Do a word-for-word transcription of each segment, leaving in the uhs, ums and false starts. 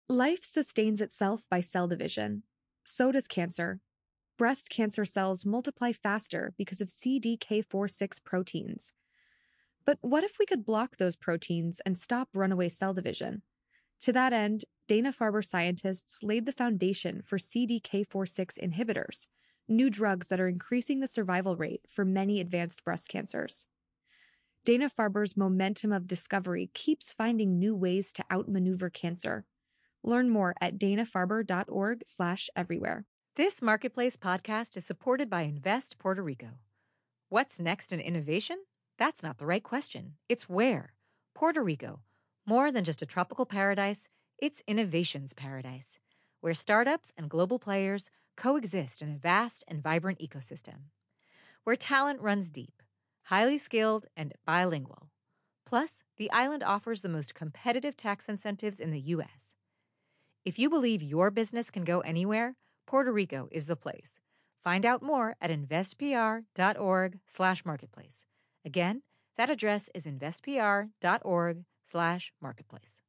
Life sustains itself by cell division. So does cancer. Breast cancer cells multiply faster because of C D K four six proteins. But what if we could block those proteins and stop runaway cell division? To that end, Dana-Farber scientists laid the foundation for C D K four six inhibitors, new drugs that are increasing the survival rate for many advanced breast cancers. Dana-Farber's momentum of discovery keeps finding new ways to outmaneuver cancer. Learn more at dana-farber.org slash everywhere. This Marketplace podcast is supported by Invest Puerto Rico. What's next in innovation? That's not the right question. It's where. Puerto Rico. More than just a tropical paradise, it's innovation's paradise, where startups and global players coexist in a vast and vibrant ecosystem. Where talent runs deep, highly skilled and bilingual. Plus, the island offers the most competitive tax incentives in the U S. If you believe your business can go anywhere, Puerto Rico is the place. Find out more at investpr.org slash marketplace. Again, that address is investpr.org slash marketplace.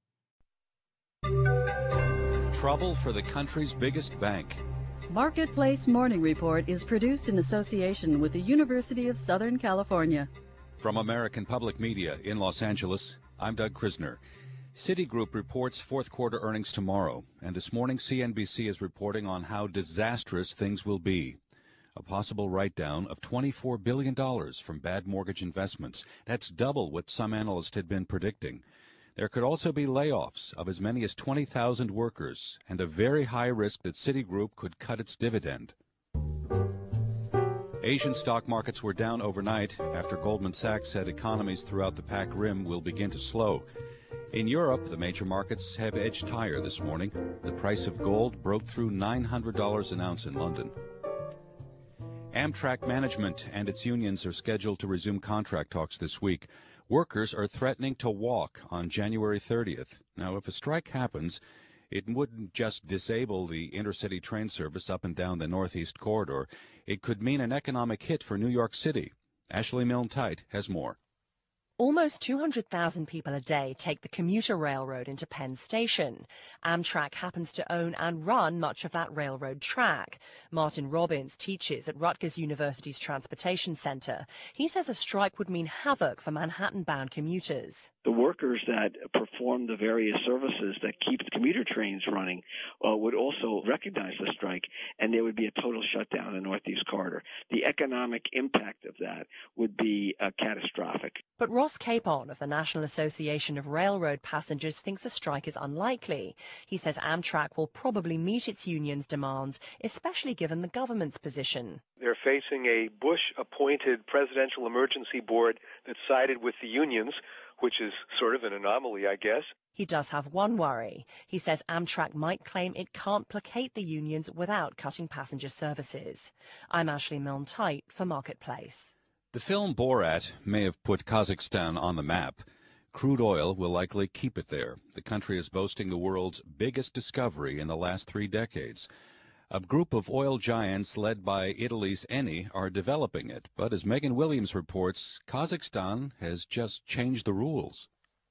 Trouble for the country's biggest bank. Marketplace Morning Report is produced in association with the University of Southern California. From American Public Media in Los Angeles, I'm Doug Krisner. Citigroup reports fourth quarter earnings tomorrow, and this morning C N B C is reporting on how disastrous things will be. A possible write-down of twenty-four billion dollars from bad mortgage investments. That's double what some analysts had been predicting. There could also be layoffs of as many as twenty thousand workers and a very high risk that Citigroup could cut its dividend. Asian stock markets were down overnight after Goldman Sachs said economies throughout the Pac Rim will begin to slow. In Europe, the major markets have edged higher this morning. The price of gold broke through nine hundred dollars an ounce in London. Amtrak management and its unions are scheduled to resume contract talks this week. Workers are threatening to walk on January thirtieth. Now, if a strike happens, it wouldn't just disable the intercity train service up and down the Northeast Corridor. It could mean an economic hit for New York City. Ashley Milne-Tite has more. Almost two hundred thousand people a day take the commuter railroad into Penn Station. Amtrak happens to own and run much of that railroad track. Martin Robbins teaches at Rutgers University's Transportation Center. He says a strike would mean havoc for Manhattan-bound commuters. The workers that perform the various services that keep the commuter trains running uh, would also recognize the strike, and there would be a total shutdown in the Northeast Corridor. The economic impact of that would be uh, catastrophic. But Ross Capon of the National Association of Railroad Passengers thinks a strike is unlikely. He says Amtrak will probably meet its union's demands, especially given the government's position. They're facing a Bush-appointed presidential emergency board that sided with the unions, which is sort of an anomaly, I guess. He does have one worry. He says Amtrak might claim it can't placate the unions without cutting passenger services. I'm Ashley Milne-Tite for Marketplace. The film Borat may have put Kazakhstan on the map. Crude oil will likely keep it there. The country is boasting the world's biggest discovery in the last three decades. A group of oil giants led by Italy's Eni are developing it. But as Megan Williams reports, Kazakhstan has just changed the rules.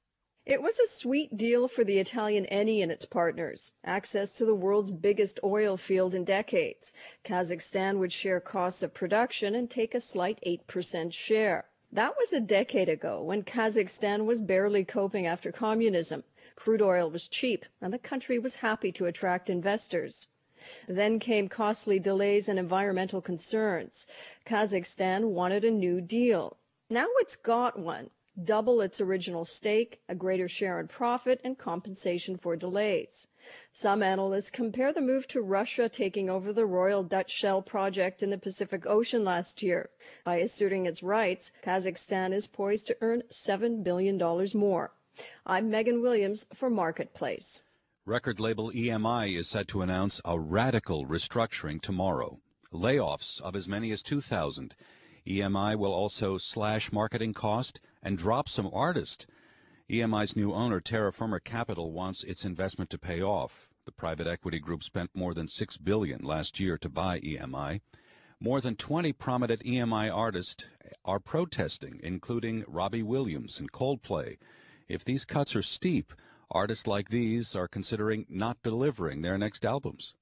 It was a sweet deal for the Italian Eni and its partners, access to the world's biggest oil field in decades. Kazakhstan would share costs of production and take a slight eight percent share. That was a decade ago when Kazakhstan was barely coping after communism. Crude oil was cheap, and the country was happy to attract investors. Then came costly delays and environmental concerns. Kazakhstan wanted a new deal. Now it's got one. Double its original stake, a greater share in profit, and compensation for delays. Some analysts compare the move to Russia taking over the Royal Dutch Shell project in the Pacific Ocean last year. By asserting its rights, Kazakhstan is poised to earn seven billion dollars more. I'm Megan Williams for Marketplace. Record label E M I is set to announce a radical restructuring tomorrow. Layoffs of as many as two thousand. E M I will also slash marketing cost and drop some artists. E M I's new owner, Terra Firma Capital, wants its investment to pay off. The private equity group spent more than six billion dollars last year to buy E M I. More than twenty prominent E M I artists are protesting, including Robbie Williams and Coldplay. If these cuts are steep, Artists like these are considering not delivering their next albums.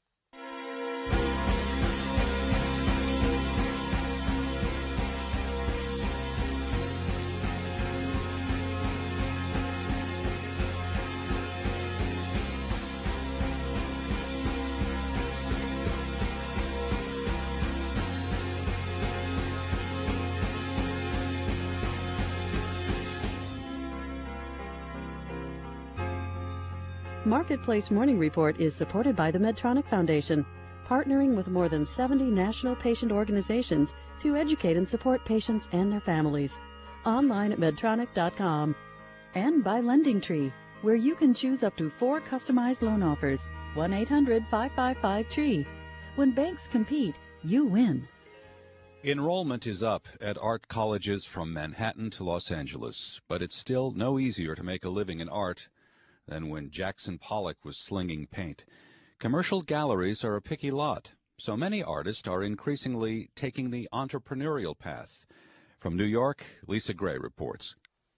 Marketplace Morning Report is supported by the Medtronic Foundation, partnering with more than seventy national patient organizations to educate and support patients and their families. Online at medtronic dot com. And by Lending Tree, where you can choose up to four customized loan offers. one eight hundred five five five tree. When banks compete, you win. Enrollment is up at art colleges from Manhattan to Los Angeles, but it's still no easier to make a living in art than when Jackson Pollock was slinging paint. Commercial galleries are a picky lot, so many artists are increasingly taking the entrepreneurial path. From New York, Lisa Gray reports.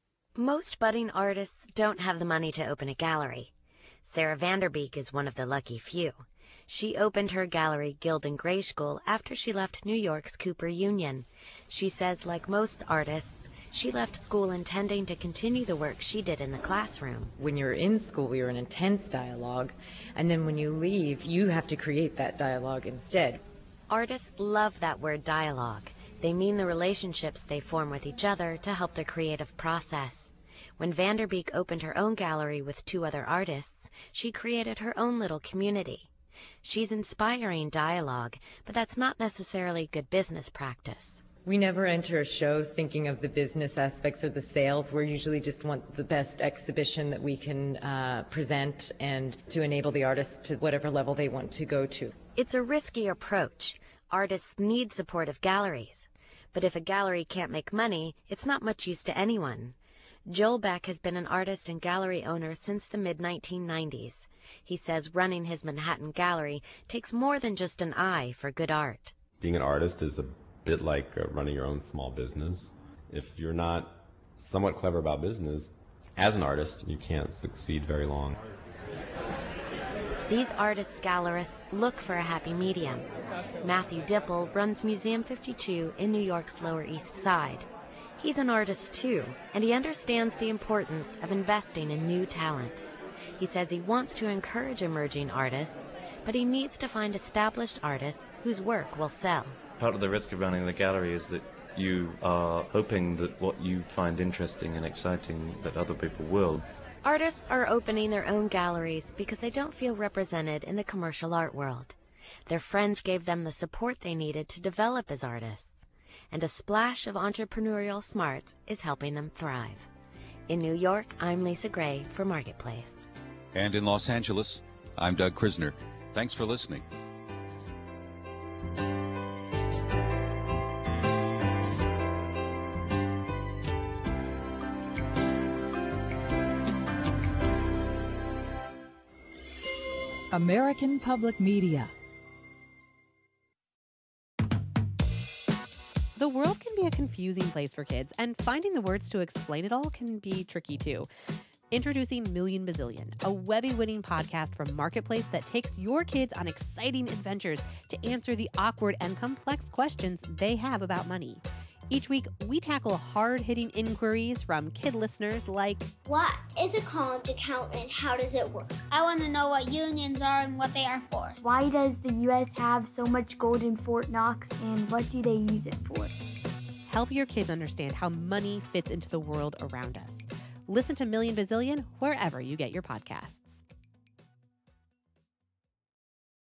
Most budding artists don't have the money to open a gallery. Sarah Vanderbeek is one of the lucky few. She opened her gallery, Guild and Gray School, after she left New York's Cooper Union. She says, like most artists, she left school intending to continue the work she did in the classroom. When you're in school, you're in intense dialogue, and then when you leave, you have to create that dialogue instead. Artists love that word dialogue. They mean the relationships they form with each other to help the creative process. When Vanderbeek opened her own gallery with two other artists, she created her own little community. She's inspiring dialogue, but that's not necessarily good business practice. We never enter a show thinking of the business aspects or the sales. We usually just want the best exhibition that we can uh, present and to enable the artists to whatever level they want to go to. It's a risky approach. Artists need support of galleries. But if a gallery can't make money, it's not much use to anyone. Joel Beck has been an artist and gallery owner since the mid nineteen nineties. He says running his Manhattan gallery takes more than just an eye for good art. Being an artist is a bit like uh, running your own small business. If you're not somewhat clever about business, as an artist, you can't succeed very long. These artist gallerists look for a happy medium. Matthew Dipple runs Museum fifty-two in New York's Lower East Side. He's an artist too, and he understands the importance of investing in new talent. He says he wants to encourage emerging artists, but he needs to find established artists whose work will sell. Part of the risk of running the gallery is that you are hoping that what you find interesting and exciting that other people will. Artists are opening their own galleries because they don't feel represented in the commercial art world. Their friends gave them the support they needed to develop as artists, and a splash of entrepreneurial smarts is helping them thrive. In New York, I'm Lisa Gray for Marketplace. And in Los Angeles, I'm Doug Krisner. Thanks for listening. American Public Media. The world can be a confusing place for kids, and finding the words to explain it all can be tricky too. Introducing Million Bazillion, a Webby-winning podcast from Marketplace that takes your kids on exciting adventures to answer the awkward and complex questions they have about money. Each week, we tackle hard-hitting inquiries from kid listeners like, what is a college account and how does it work? I want to know what unions are and what they are for. Why does the U S have so much gold in Fort Knox and what do they use it for? Help your kids understand how money fits into the world around us. Listen to Million Bazillion wherever you get your podcasts.